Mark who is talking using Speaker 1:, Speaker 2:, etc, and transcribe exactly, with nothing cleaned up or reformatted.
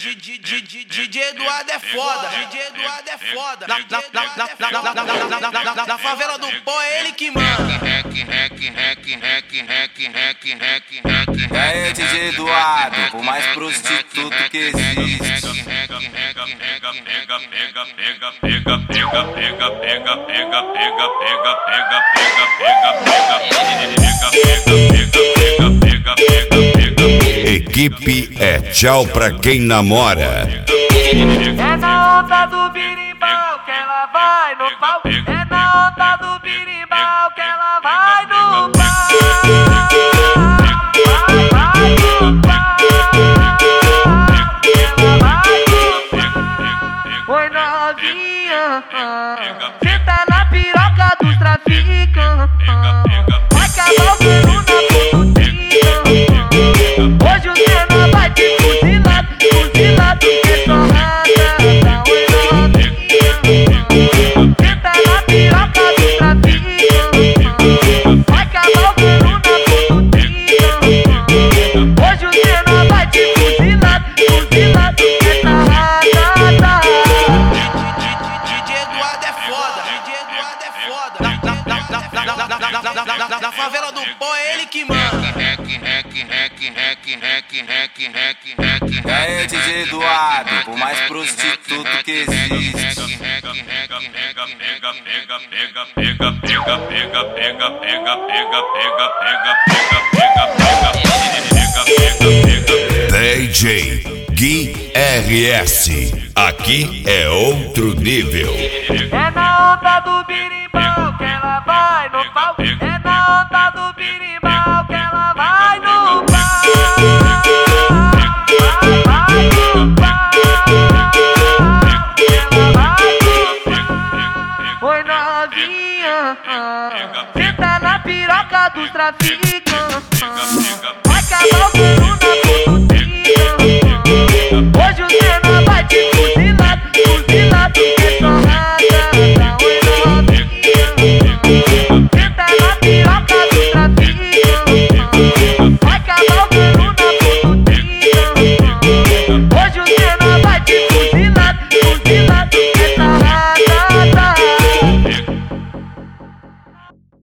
Speaker 1: D J Eduardo é foda, D J Eduardo é foda. Na, na, na, na, na, na, na, na, na, na favela do pó é ele que manda.
Speaker 2: E aí, D J Eduardo, o mais prostituto que existe.
Speaker 3: Equipe é tchau pra quem namora.
Speaker 4: É na onda do birimbau que ela vai no pau. É na onda do birimbau que ela vai no pau. Vai no pau. Ela vai no pau. Oi novinha, senta na piroca dos traficantes. Vai acabar o pelo na pontinha. Hoje o Senna vai te fuzilar, fuzilar do que torrada. Oi novinha, senta na piroca do traficantes. Vai acabar o pelo na pontinha. Hoje o Senna vai te fuzilar, fuzilar do que torrada.
Speaker 1: D J Eduardo é foda, D J Eduardo é foda. Na, na, na, na, na, na, na, na, na, na favela do pó é ele que manda.
Speaker 2: E aí, D J Eduardo, o mais prostituto que existe.
Speaker 3: D J Gui R S, aqui é outro nível.
Speaker 4: É na onda do birimbau que ela vai no pau. É na onda do birimbau que ela vai no pau. Vai no pau. Ela vai no pau. Oi novinha, senta na piroca dos traficantes. Vai acabar o pelo na